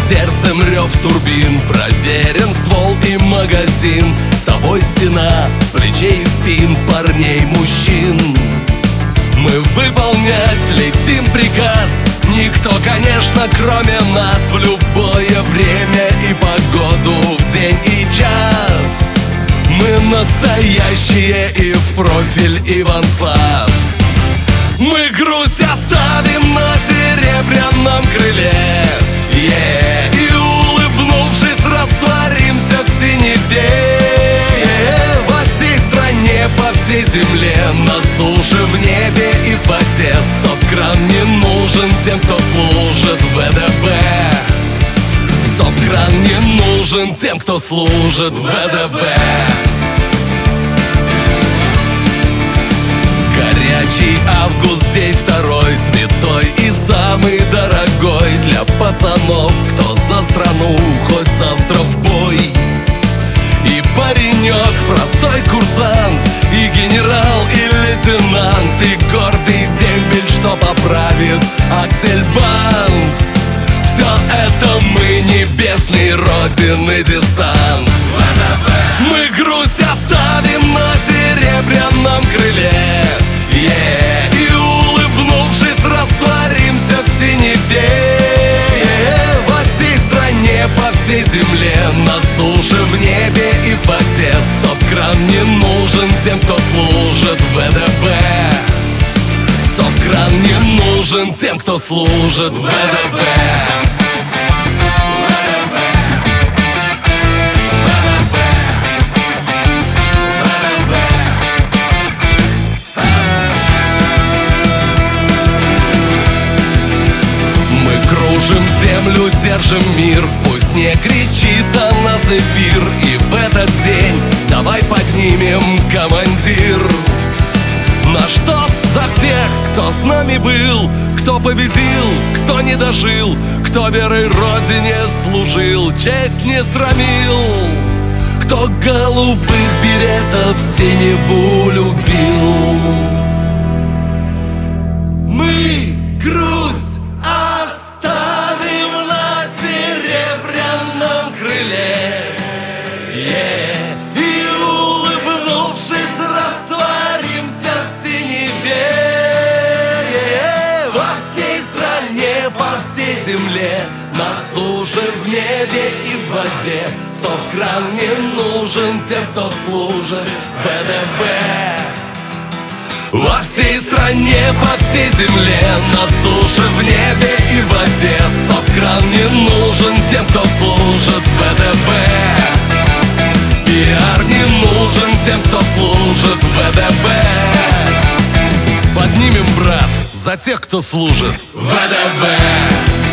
сердцем рев турбин, проверен ствол и магазин. С тобой стена плечей и спин парней, мужчин. Мы выполнять летим приказ, никто, конечно, кроме нас. В любое время и погоду, в день и час. Мы настоящие и в профиль, и в анфас. Мы грусть оставим на серебряном крыле, и улыбнувшись растворимся в синеве. Во всей стране, по всей земле, на суше, в небе и в воде. Стоп-кран не нужен тем, кто служит ВДВ. Стоп-кран не нужен тем, кто служит ВДВ. Горячий август, день второй, святой и самый дорогой для пацанов, кто за страну, хоть завтра в бой. И паренек, простой курсант, и генерал, и лейтенант, и гордый дембель, что поправит аксельбанд. Все это мы, небесный Родины десант. Мы грусть оставим на серебряном крыле, и улыбнувшись растворимся в синеве. Во всей стране, по всей земле, на суше, в небе и в воде. Стоп-кран не нужен тем, кто служит ВДВ. Стоп-кран не нужен тем, кто служит ВДВ. Кружим землю, держим мир, пусть не кричит о нас эфир. И в этот день давай поднимем командир. Наш тост за всех, кто с нами был, кто победил, кто не дожил, кто верой Родине служил, честь не срамил, кто голубых беретов синеву любил. Мы грусть и улыбнувшись растворимся в синеве. Во всей стране, по всей земле, на суше, в небе и в воде. Стоп-кран не нужен тем, кто служит ВДВ. Во всей стране, по всей земле, на суше, в небе и в воде. Стоп-кран не нужен тем, кто служит ВДВ. Пиар не нужен тем, кто служит ВДВ. Поднимем, брат, за тех, кто служит ВДВ.